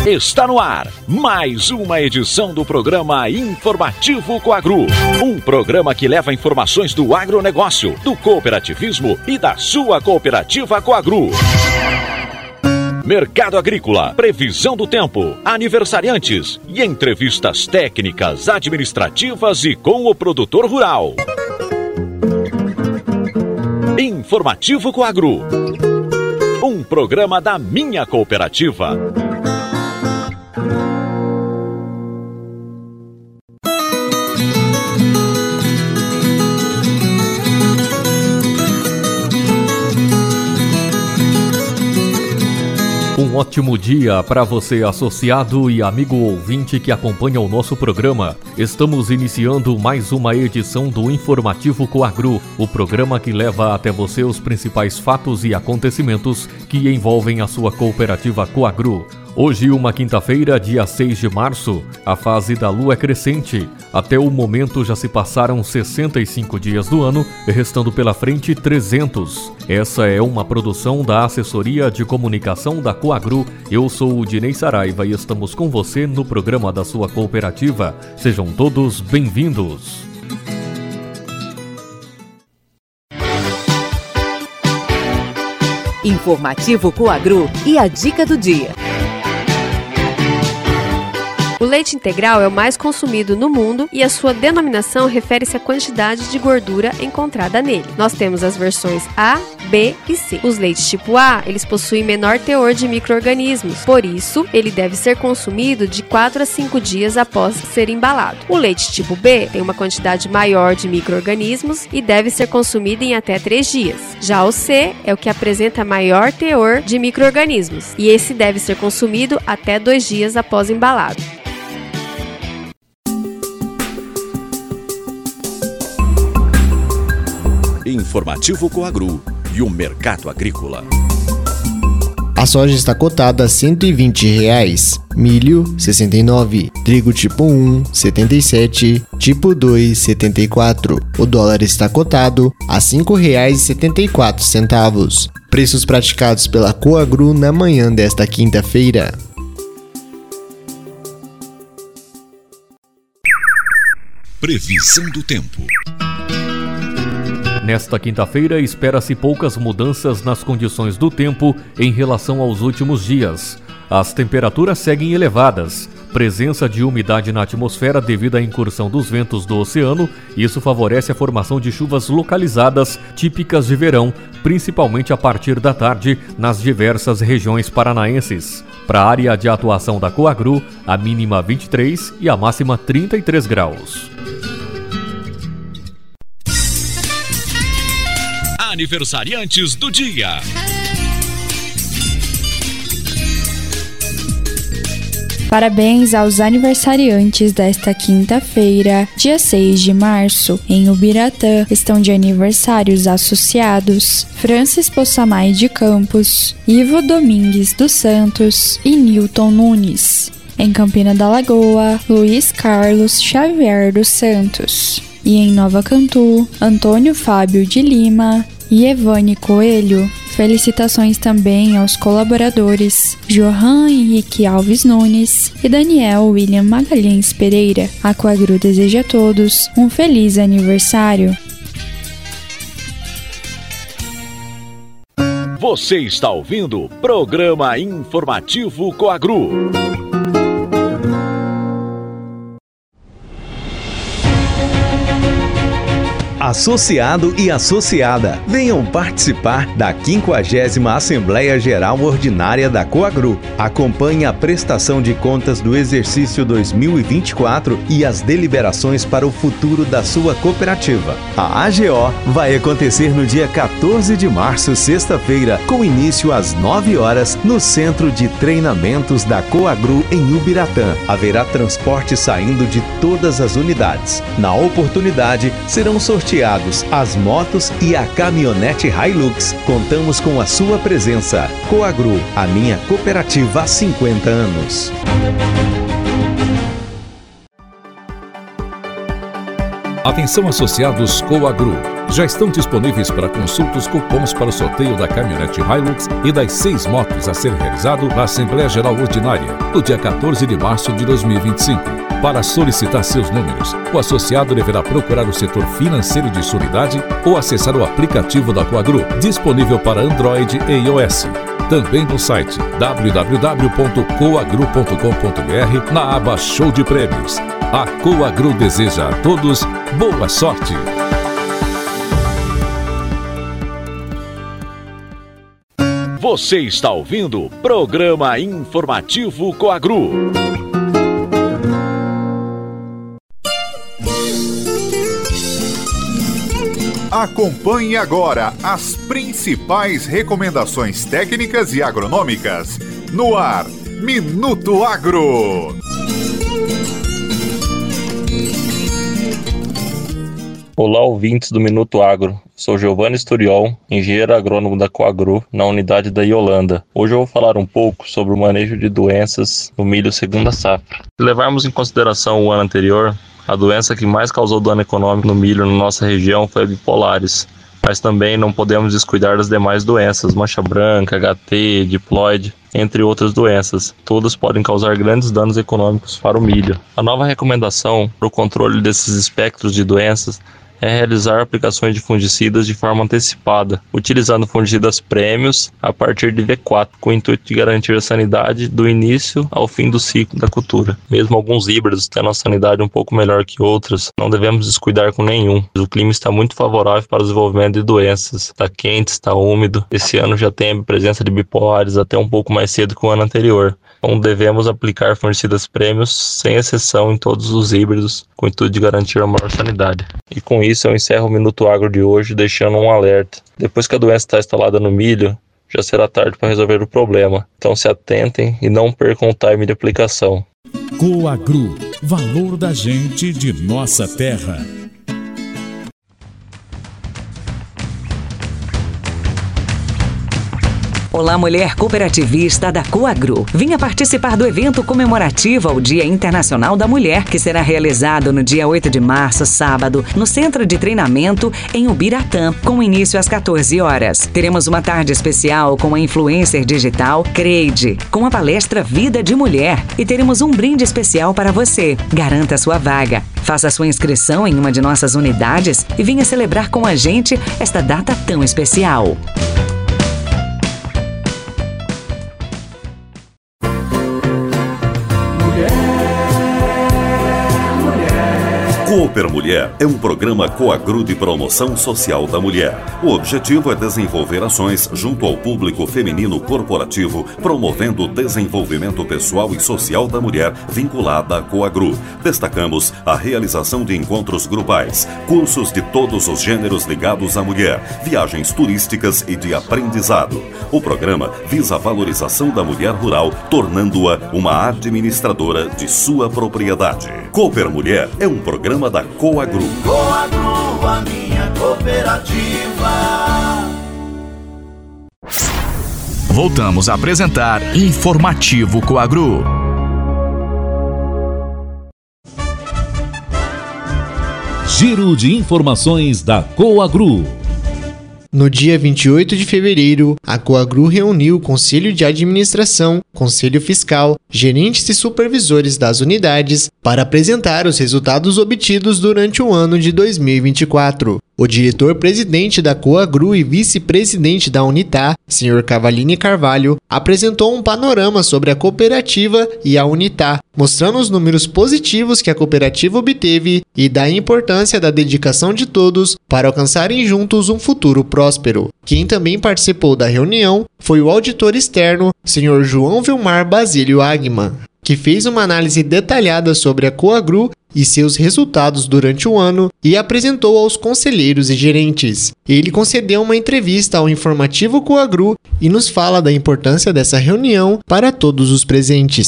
Está no ar mais uma edição do programa Informativo Coagro. Um programa que leva informações do agronegócio, do cooperativismo e da sua cooperativa Coagro. Mercado agrícola, previsão do tempo, aniversariantes e entrevistas técnicas, administrativas e com o produtor rural. Informativo Coagro. Um programa da minha cooperativa. Um ótimo dia para você, associado e amigo ouvinte que acompanha o nosso programa. Estamos iniciando mais uma edição do Informativo Coagro, o programa que leva até você os principais fatos e acontecimentos que envolvem a sua cooperativa Coagro. Hoje, uma quinta-feira, dia 6 de março, a fase da lua é crescente. Até o momento já se passaram 65 dias do ano, restando pela frente 300. Essa é uma produção da Assessoria de Comunicação da Coagro. Eu sou o Dinei Saraiva e estamos com você no programa da sua cooperativa. Sejam todos bem-vindos. Informativo Coagro e a dica do dia. O leite integral é o mais consumido no mundo e a sua denominação refere-se à quantidade de gordura encontrada nele. Nós temos as versões A, B e C. Os leites tipo A, eles possuem menor teor de micro-organismos, por isso, ele deve ser consumido de 4 a 5 dias após ser embalado. O leite tipo B tem uma quantidade maior de micro-organismos e deve ser consumido em até 3 dias. Já o C é o que apresenta maior teor de micro-organismos e esse deve ser consumido até 2 dias após embalado. Informativo Coagro e o mercado agrícola. A soja está cotada a R$ 120, milho R$ 69, trigo tipo 1 R$ 77, tipo 2 R$ 74. O dólar está cotado a R$ 5,74. Preços praticados pela Coagro na manhã desta quinta-feira. Previsão do tempo. Nesta quinta-feira, espera-se poucas mudanças nas condições do tempo em relação aos últimos dias. As temperaturas seguem elevadas, presença de umidade na atmosfera devido à incursão dos ventos do oceano. Isso favorece a formação de chuvas localizadas típicas de verão, principalmente a partir da tarde, nas diversas regiões paranaenses. Para a área de atuação da Coagro, a mínima 23 e a máxima 33 graus. Aniversariantes do dia. Parabéns aos aniversariantes desta quinta-feira, dia 6 de março. Em Ubiratã estão de aniversários associados Francis Possamay de Campos, Ivo Domingues dos Santos e Newton Nunes. Em Campina da Lagoa, Luiz Carlos Xavier dos Santos. E em Nova Cantu, Antônio Fábio de Lima e Evane Coelho. Felicitações também aos colaboradores Johan Henrique Alves Nunes e Daniel William Magalhães Pereira. A Coagro deseja a todos um feliz aniversário. Você está ouvindo o programa Informativo Coagro. Associado e associada, venham participar da 50ª Assembleia Geral Ordinária da Coagro. Acompanhe a prestação de contas do exercício 2024 e as deliberações para o futuro da sua cooperativa. A AGO vai acontecer no dia 14 de março, sexta-feira, com início às 9 horas, no Centro de Treinamentos da Coagro em Ubiratã. Haverá transporte saindo de todas as unidades. Na oportunidade, serão sorteados as motos e a caminhonete Hilux. Contamos com a sua presença. Coagro, a minha cooperativa há 50 anos. Atenção associados Coagru. Já estão disponíveis para consulta os cupons para o sorteio da caminhonete Hilux e das 6 motos a ser realizado na Assembleia Geral Ordinária, no dia 14 de março de 2025. Para solicitar seus números, o associado deverá procurar o setor financeiro de sua unidade ou acessar o aplicativo da Coagru, disponível para Android e iOS. Também no site www.coagru.com.br, na aba Show de Prêmios. A Coagru deseja a todos boa sorte! Você está ouvindo o Programa Informativo Coagru. Acompanhe agora as principais recomendações técnicas e agronômicas. No ar, Minuto Agro. Olá, ouvintes do Minuto Agro. Sou Giovanni Sturiol, engenheiro agrônomo da Coagru, na unidade da Iolanda. Hoje eu vou falar um pouco sobre o manejo de doenças no milho segunda safra. Se levarmos em consideração o ano anterior, a doença que mais causou dano econômico no milho na nossa região foi a bipolares, mas também não podemos descuidar das demais doenças, mancha branca, HT, diploide, entre outras doenças. Todas podem causar grandes danos econômicos para o milho. A nova recomendação para o controle desses espectros de doenças é realizar aplicações de fungicidas de forma antecipada, utilizando fungicidas prêmios a partir de V4, com o intuito de garantir a sanidade do início ao fim do ciclo da cultura. Mesmo alguns híbridos tendo a sanidade um pouco melhor que outras, não devemos descuidar com nenhum. O clima está muito favorável para o desenvolvimento de doenças. Está quente, está úmido. Esse ano já tem a presença de bipolares até um pouco mais cedo que o ano anterior. Então devemos aplicar fungicidas prêmios sem exceção em todos os híbridos, com o intuito de garantir a maior sanidade. E com isso eu encerro o Minuto Agro de hoje deixando um alerta. Depois que a doença está instalada no milho, já será tarde para resolver o problema. Então se atentem e não percam o time de aplicação. Coagru, valor da gente de nossa terra. Olá, mulher cooperativista da Coagru. Venha participar do evento comemorativo ao Dia Internacional da Mulher, que será realizado no dia 8 de março, sábado, no Centro de Treinamento em Ubiratã, com início às 14 horas. Teremos uma tarde especial com a influencer digital Creide, com a palestra Vida de Mulher, e teremos um brinde especial para você. Garanta sua vaga. Faça sua inscrição em uma de nossas unidades e venha celebrar com a gente esta data tão especial. Cooper Mulher é um programa Coagru de promoção social da mulher. O objetivo é desenvolver ações junto ao público feminino corporativo, promovendo o desenvolvimento pessoal e social da mulher vinculada à Coagru. Destacamos a realização de encontros grupais, cursos de todos os gêneros ligados à mulher, viagens turísticas e de aprendizado. O programa visa a valorização da mulher rural, tornando-a uma administradora de sua propriedade. Cooper Mulher é um programa da Coagru. Coagru, a minha cooperativa. Voltamos a apresentar Informativo Coagru. Giro de informações da Coagru. No dia 28 de fevereiro, a Coagru reuniu o Conselho de Administração, Conselho Fiscal, gerentes e supervisores das unidades para apresentar os resultados obtidos durante o ano de 2024. O diretor-presidente da Coagru e vice-presidente da Unitá, Sr. Cavalini Carvalho, apresentou um panorama sobre a cooperativa e a Unitá, mostrando os números positivos que a cooperativa obteve e da importância da dedicação de todos para alcançarem juntos um futuro próspero. Quem também participou da reunião foi o auditor externo, Sr. João Vilmar Basílio Agman, que fez uma análise detalhada sobre a Coagru e seus resultados durante o ano e apresentou aos conselheiros e gerentes. Ele concedeu uma entrevista ao Informativo Coagru e nos fala da importância dessa reunião para todos os presentes.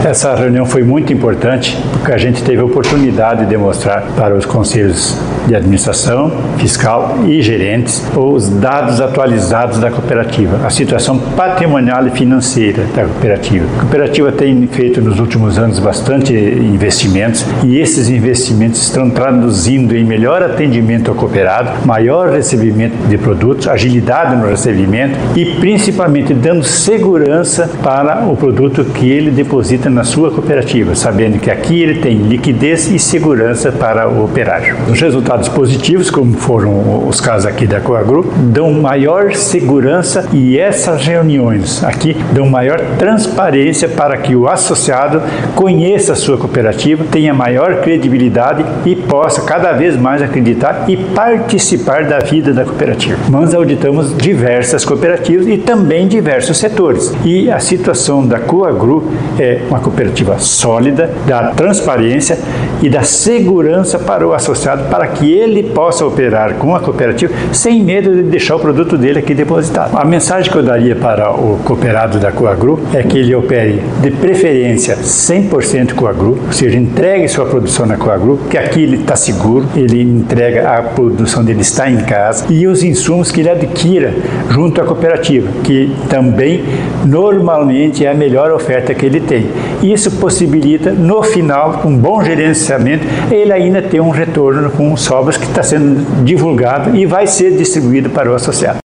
Essa reunião foi muito importante porque a gente teve a oportunidade de demonstrar para os conselhos de administração, fiscal e gerentes os dados atualizados da cooperativa, a situação patrimonial e financeira da cooperativa. A cooperativa tem feito nos últimos anos bastante investimentos e esses investimentos estão traduzindo em melhor atendimento ao cooperado, maior recebimento de produtos, agilidade no recebimento e principalmente dando segurança para o produto que ele deposita na sua cooperativa, sabendo que aqui ele tem liquidez e segurança para o operário. Os resultados positivos, como foram os casos aqui da Coagru, dão maior segurança e essas reuniões aqui dão maior transparência para que o associado conheça a sua cooperativa, tenha maior credibilidade e possa cada vez mais acreditar e participar da vida da cooperativa. Nós auditamos diversas cooperativas e também diversos setores. E a situação da Coagru é uma cooperativa sólida, da transparência e da segurança para o associado, para que ele possa operar com a cooperativa sem medo de deixar o produto dele aqui depositado. A mensagem que eu daria para o cooperado da Coagru é que ele opere de preferência 100% Coagru, ou seja, entregue sua produção na Coagru, que aqui ele está seguro, ele entrega a produção dele, está em casa, e os insumos que ele adquira junto à cooperativa, que também normalmente é a melhor oferta que ele tem. Isso possibilita, no final, um bom gerenciamento, ele ainda ter um retorno com os sobras que está sendo divulgado e vai ser distribuído para o associado.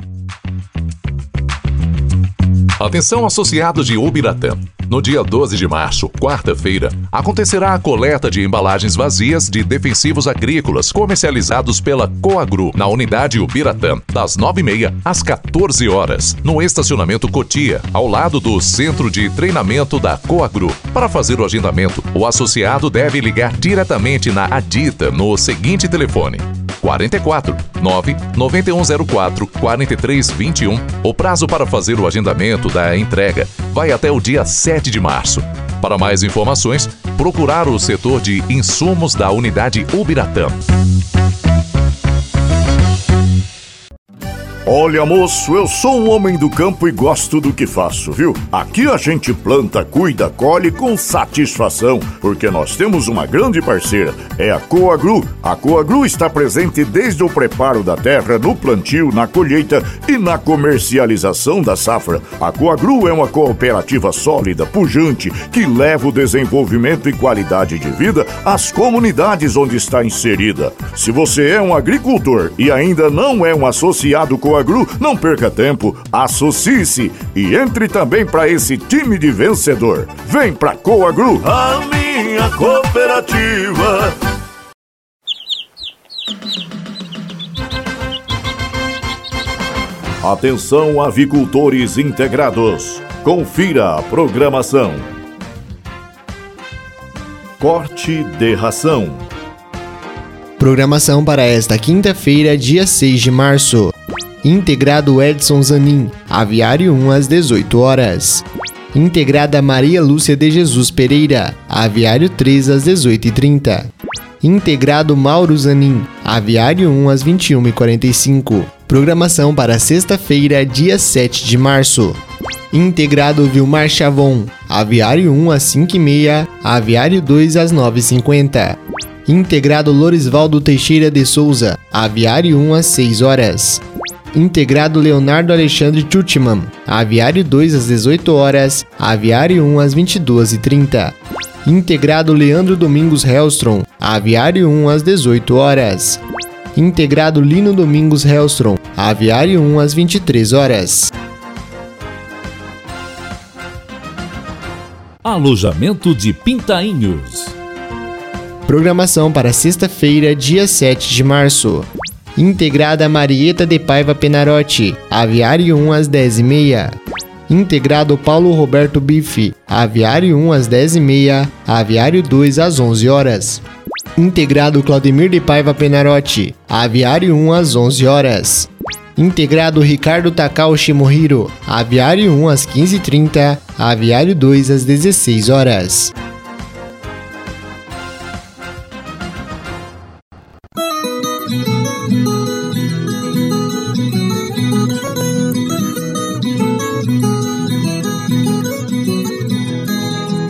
Atenção, associados de Ubiratã. No dia 12 de março, quarta-feira, acontecerá a coleta de embalagens vazias de defensivos agrícolas comercializados pela Coagru na unidade Ubiratã, das 9h30 às 14 horas, no estacionamento Cotia, ao lado do centro de treinamento da Coagru. Para fazer o agendamento, o associado deve ligar diretamente na Adita no seguinte telefone: 44 9 9104 4321. O prazo para fazer o agendamento da entrega vai até o dia 7 de março. Para mais informações, procurar o setor de insumos da unidade Ubiratã. Olha, moço, eu sou um homem do campo e gosto do que faço, viu? Aqui a gente planta, cuida, colhe com satisfação, porque nós temos uma grande parceira, é a Coagru. A Coagru está presente desde o preparo da terra, no plantio, na colheita e na comercialização da safra. A Coagru é uma cooperativa sólida, pujante, que leva o desenvolvimento e qualidade de vida às comunidades onde está inserida. Se você é um agricultor e ainda não é um associado Coagru, não perca tempo, associe-se e entre também para esse time de vencedor. Vem pra Coagru, a minha cooperativa. Atenção, avicultores integrados. Confira a programação. Corte de ração. Programação para esta quinta-feira, dia 6 de março. Integrado Edson Zanin, Aviário 1 às 18 horas. Integrada Maria Lúcia de Jesus Pereira, Aviário 3 às 18h30. Integrado Mauro Zanin, Aviário 1 às 21h45. Programação para sexta-feira, dia 7 de março. Integrado Vilmar Chavon, Aviário 1 às 5h30, Aviário 2 às 9h50. Integrado Lorisvaldo Teixeira de Souza, Aviário 1 às 6 horas. Integrado Leonardo Alexandre Tchutman, Aviário 2 às 18 horas, Aviário 1 às 22h30. Integrado Leandro Domingos Hellstrom, Aviário 1 às 18 horas. Integrado Lino Domingos Hellstrom, Aviário 1 às 23 horas. Alojamento de Pintainhos. Programação para sexta-feira, dia 7 de março. Integrada Marieta de Paiva Penarotti, Aviário 1 às 10h30. Integrado Paulo Roberto Bife, Aviário 1 às 10h30, Aviário 2 às 11 horas. Integrado Claudemir de Paiva Penarotti, Aviário 1 às 11 horas. Integrado Ricardo Takao Shimohiro, Aviário 1 às 15h30, Aviário 2 às 16 horas.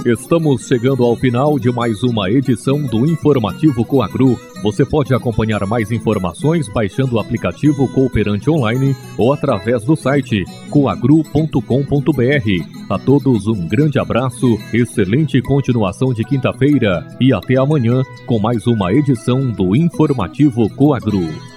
Estamos chegando ao final de mais uma edição do Informativo Coagru. Você pode acompanhar mais informações baixando o aplicativo Cooperante Online ou através do site coagru.com.br. A todos um grande abraço, excelente continuação de quinta-feira e até amanhã com mais uma edição do Informativo Coagru.